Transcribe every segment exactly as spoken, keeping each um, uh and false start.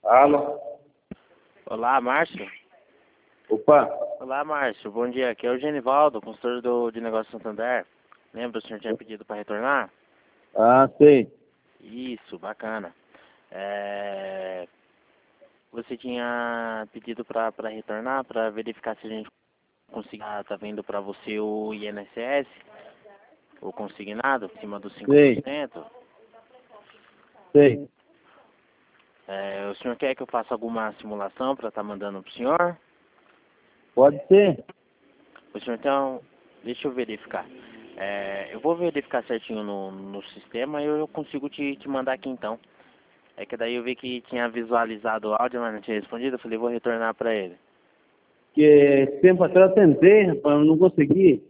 Alô? Olá, Márcio. Opa, Olá, Márcio. Bom dia. Aqui é o Genivaldo, consultor do, de negócios Santander. Lembra, o senhor tinha pedido para retornar? ah, sei. Isso, bacana. É, Você tinha pedido para retornar, para verificar se a gente conseguia, tá vendo para você o I N S S, o consignado, acima dos cinco por Sei, cento. sei. É, o senhor quer que eu faça alguma simulação para estar mandando para o senhor? Pode ser. O senhor, então, deixa eu verificar. É, eu vou verificar certinho no, no sistema e eu consigo te, te mandar aqui então. É que daí eu vi que tinha visualizado o áudio, mas não tinha respondido. Eu falei, vou retornar para ele. Que tempo atrás eu tentei, rapaz, eu não consegui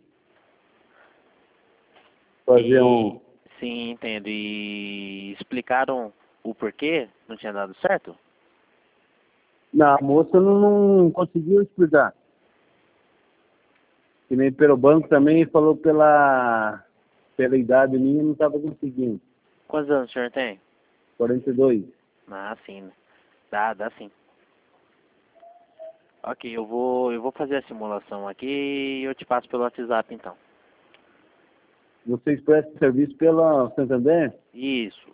fazer E um... sim, entendo. E explicaram o porquê não tinha dado certo? Não, a moça não, não conseguiu explicar. Que nem pelo banco também falou pela, pela idade minha, não estava conseguindo. Quantos anos o senhor tem? quarenta e dois. Ah, sim. Dá, dá sim. Ok, eu vou, eu vou fazer a simulação aqui e eu te passo pelo WhatsApp então. Vocês prestam serviço pela Santander? Isso.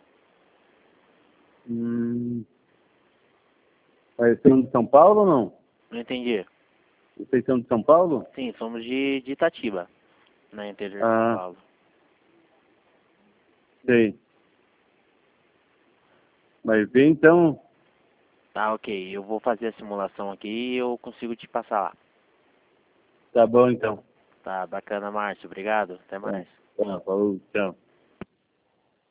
Hum, vocês são de São Paulo ou não? Não entendi. Vocês são de São Paulo? Sim, somos de, de Itatiba, no interior de São Ah, Paulo. sei. Mas vem então. Tá, ok. Eu vou fazer a simulação aqui e eu consigo te passar lá. Tá bom então. Tá, bacana, Márcio. Obrigado. Até Tá, mais. tá, falou, tchau.